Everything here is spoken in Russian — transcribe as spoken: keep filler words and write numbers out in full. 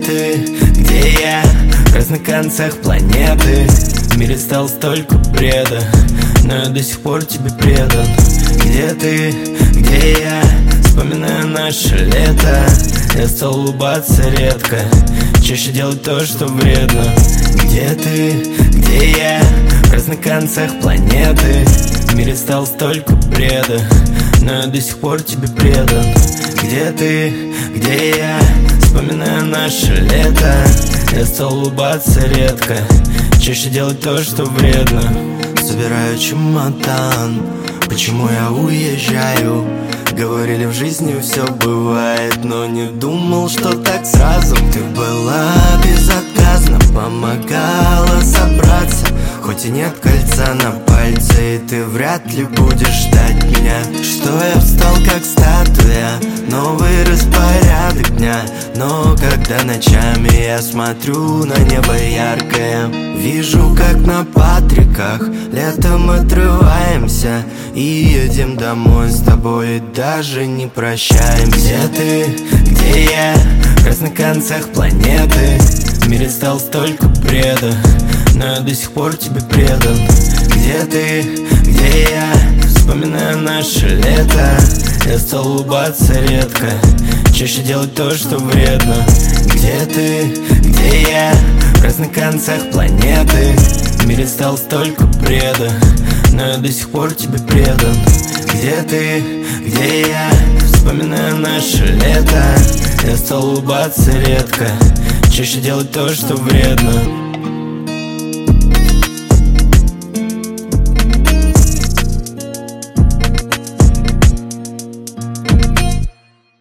ты, где я? В разных концах планеты. В мире стало столько бреда, но я до сих пор тебе предан. Где ты, где я? Вспоминаю наше лето. Я стал улыбаться редко, чаще делать то, что вредно. Где ты, где я? В разных концах планеты. В мире стало столько бреда, но я до сих пор тебе предан. Где ты, где я? Вспоминаю наше лето. Я стал улыбаться редко, чаще делать то, что вредно. Собираю чемодан, почему я уезжаю? Говорили, в жизни все бывает, но не думал, что так сразу. Ты была безотказна, помогала собраться. Хоть и нет кольца на пальце, и ты вряд ли будешь ждать меня. Что я встал как статуя, новый распорядок дня. Но когда ночами я смотрю на небо яркое, вижу, как на Патриках летом отрываемся и едем домой с тобой, и даже не прощаемся. Где ты, где я? В разных концах планеты. В мире стало столько бреда, но я до сих пор тебе предан. Где ты, где я? Вспоминаю наше лето. Я стал улыбаться редко, чаще делать то, что вредно. Где ты, где я? В разных концах планеты. В мире стало столько бреда, но я до сих пор тебе предан. Где ты, где я? Вспоминаю наше лето. Я стал улыбаться редко, чаще делать то, что вредно.